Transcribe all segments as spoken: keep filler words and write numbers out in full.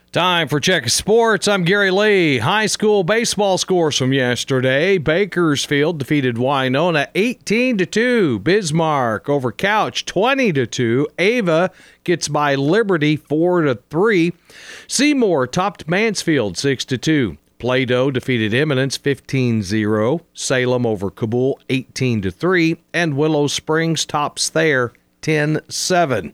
Time for Check of Sports. I'm Gary Lee. High school baseball scores from yesterday. Bakersfield defeated Winona eighteen to two. Bismarck over Couch twenty to two. Ava gets by Liberty four to three. Seymour topped Mansfield six to two. Plato defeated Eminence fifteen zero. Salem over Kabul eighteen to three. And Willow Springs tops Thayer ten seven.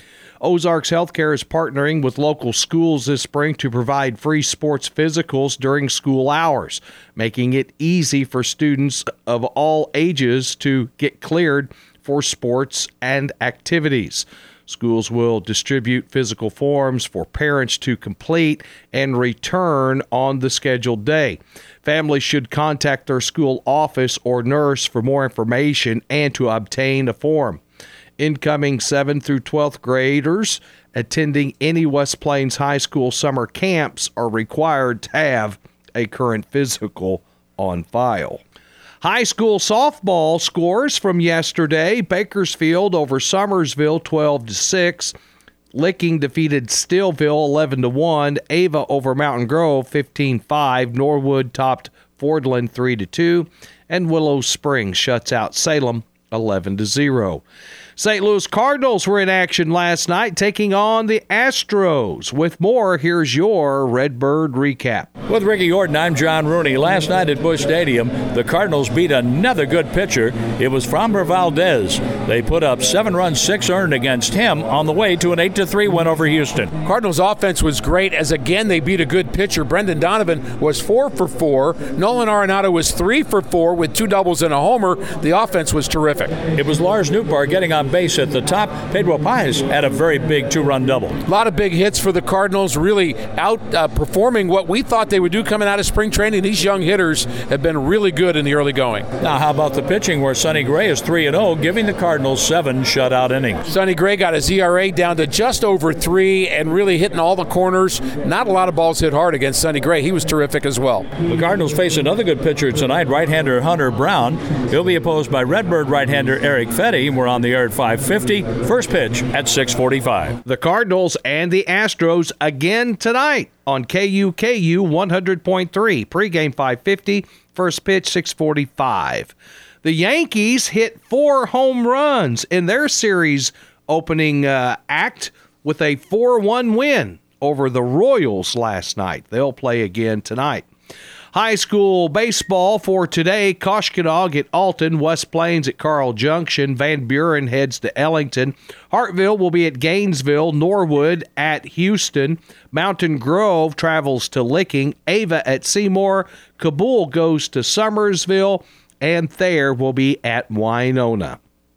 Ozarks Healthcare is partnering with local schools this spring to provide free sports physicals during school hours, making it easy for students of all ages to get cleared for sports and activities. Schools will distribute physical forms for parents to complete and return on the scheduled day. Families should contact their school office or nurse for more information and to obtain a form. Incoming seventh through twelfth graders attending any West Plains High School summer camps are required to have a current physical on file. High school softball scores from yesterday. Bakersfield over Summersville twelve to six. Licking defeated Steelville eleven to one. Ava over Mountain Grove fifteen five. Norwood topped Fordland three to two. And Willow Springs shuts out Salem eleven to zero. Saint Louis Cardinals were in action last night, taking on the Astros. With more, here's your Redbird recap. With Ricky Orton, I'm John Rooney. Last night at Busch Stadium, the Cardinals beat another good pitcher. It was Framber Valdez. They put up seven runs, six earned against him on the way to an eight to three win over Houston. Cardinals offense was great as again they beat a good pitcher. Brendan Donovan was four for four. Nolan Arenado was three for four with two doubles and a homer. The offense was terrific. It was Lars Nootbaar getting on base at the top. Pedro Paez had a very big two-run double. A lot of big hits for the Cardinals, really outperforming uh, what we thought they would do coming out of spring training. These young hitters have been really good in the early going. Now, how about the pitching where Sonny Gray is three and oh, giving the Cardinals seven shutout innings. Sonny Gray got his E R A down to just over three and really hitting all the corners. Not a lot of balls hit hard against Sonny Gray. He was terrific as well. The Cardinals face another good pitcher tonight, right-hander Hunter Brown. He'll be opposed by Redbird right-hander Eric Fetty. We're on the air at five fifty. First pitch at six forty-five. The Cardinals and the Astros again tonight on K U K U one hundred point three. Pregame five fifty, first pitch six forty-five. The Yankees hit four home runs in their series opening uh, act with a four one win over the Royals last night. They'll play again tonight. High school baseball for today. Koshkonong at Alton, West Plains at Carl Junction, Van Buren heads to Ellington. Hartville will be at Gainesville, Norwood at Houston. Mountain Grove travels to Licking, Ava at Seymour. Kabul goes to Summersville, and Thayer will be at Winona.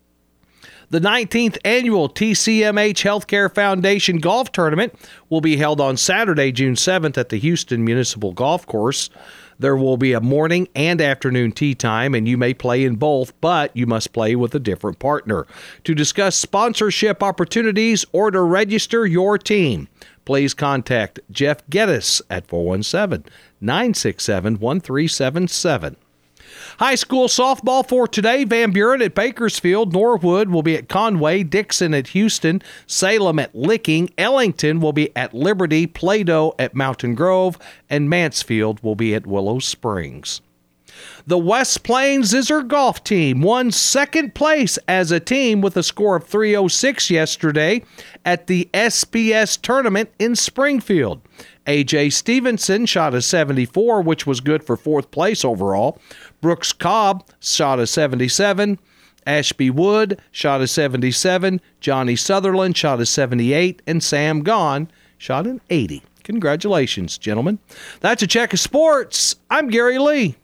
The nineteenth Annual T C M H Healthcare Foundation Golf Tournament will be held on Saturday, June seventh at the Houston Municipal Golf Course. There will be a morning and afternoon tee time, and you may play in both, but you must play with a different partner. To discuss sponsorship opportunities or to register your team, please contact Jeff Geddes at four one seven, nine six seven, one three seven seven. High school softball for today. Van Buren at Bakersfield. Norwood will be at Conway. Dixon at Houston. Salem at Licking. Ellington will be at Liberty. Plato at Mountain Grove. And Mansfield will be at Willow Springs. The West Plains Zizzer golf team won second place as a team with a score of three oh six yesterday at the S B S tournament in Springfield. A J Stevenson shot a seventy-four, which was good for fourth place overall. Brooks Cobb shot a seventy-seven. Ashby Wood shot a seventy-seven. Johnny Sutherland shot a seventy-eight. And Sam Gahn shot an eighty. Congratulations, gentlemen. That's a check of sports. I'm Gary Lee.